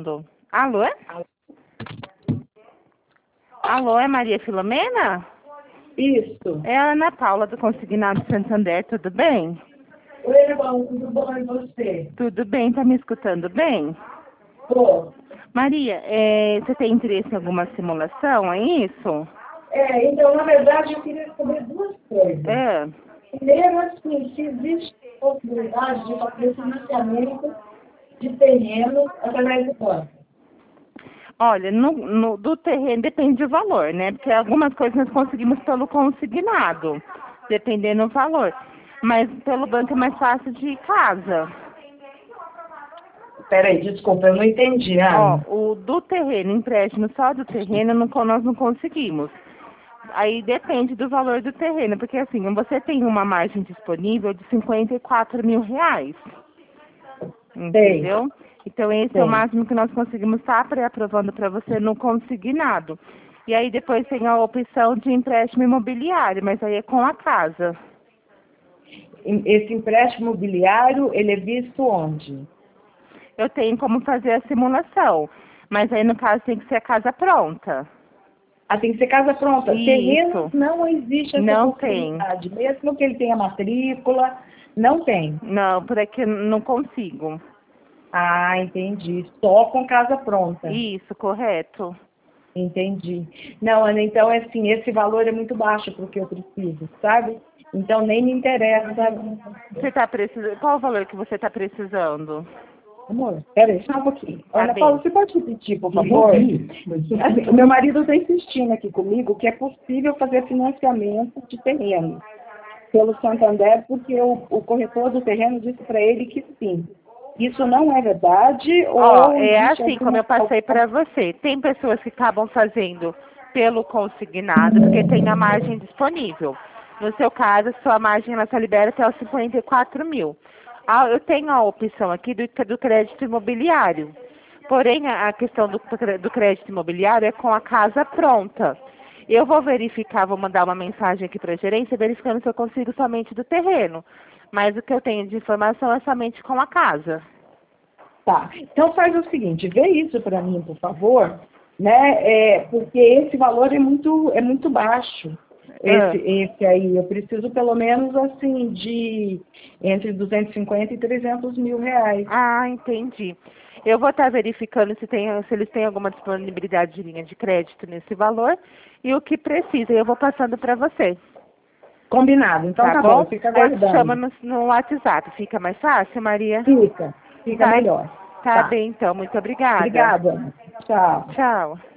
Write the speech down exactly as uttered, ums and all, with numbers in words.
falando? Alô? Alô, é Maria Filomena? Isso. É a Ana Paula do Consignado Santander, tudo bem? Oi, irmão, tudo bom e você? Tudo bem, tá me escutando bem? Tô. Maria, é, você tem interesse em alguma simulação, é isso? É, então, na verdade, eu queria saber duas coisas. É. Primeiro, assim, se existe possibilidade de fazer financiamento de terrenos através do banco. Olha, no, no- do terreno depende do valor, né? Porque algumas coisas nós conseguimos pelo consignado, dependendo do valor. Mas pelo banco é mais fácil de casa. Peraí, desculpa, eu não entendi, Ó, Ana. o do terreno, empréstimo só do terreno, não, nós não conseguimos. Aí depende do valor do terreno, porque assim, você tem uma margem disponível de cinquenta e quatro mil reais. Entendeu? Então esse é o Sei. máximo que nós conseguimos estar pré-aprovando para você no consignado. E aí depois tem a opção de empréstimo imobiliário, mas aí é com a casa. Esse empréstimo imobiliário, ele é visto onde? Eu tenho como fazer a simulação, mas aí no caso tem que ser a casa pronta. Ah, tem que ser casa pronta. Terreno Isso. não existe essa Não tem. possibilidade. Mesmo que ele tenha matrícula, não tem. Não, por aqui eu não consigo. Ah, entendi. Só com casa pronta. Isso, correto. Entendi. Não, Ana, então, é assim, esse valor é muito baixo para o que eu preciso, sabe? Então, nem me interessa. Você está precisando. Qual o valor que você está precisando? Amor, peraí, só um pouquinho. Tá Ana bem. Paula, você pode repetir, por favor? Assim, o meu marido está insistindo aqui comigo que é possível fazer financiamento de terreno pelo Santander, porque o, o corretor do terreno disse para ele que sim. Isso não é verdade Ó, ou é existe assim como alguma... eu passei para você. Tem pessoas que acabam fazendo pelo consignado, porque tem a margem disponível. No seu caso, sua margem ela só libera até os cinquenta e quatro mil. Ah, eu tenho a opção aqui do, do crédito imobiliário. Porém, a a questão do, do crédito imobiliário é com a casa pronta. Eu vou verificar, vou mandar uma mensagem aqui para a gerência, verificando se eu consigo somente do terreno. Mas o que eu tenho de informação é somente com a casa. Tá, então faz o seguinte, vê isso para mim, por favor, né? É, porque esse valor é muito, é muito baixo. Esse, Ah. esse aí, eu preciso pelo menos assim de entre duzentos e cinquenta e trezentos mil reais. Ah, entendi. Eu vou estar verificando se, tem, se eles têm alguma disponibilidade de linha de crédito nesse valor e o que precisa. Eu vou passando para você, Combinado, então tá tá bom, bom? fica Eu te chamo aguardando. no, no WhatsApp. Fica mais fácil, Maria? Fica, fica Tá? melhor. Tá Tá, bem, então. Muito obrigada. obrigada. Tchau. Tchau.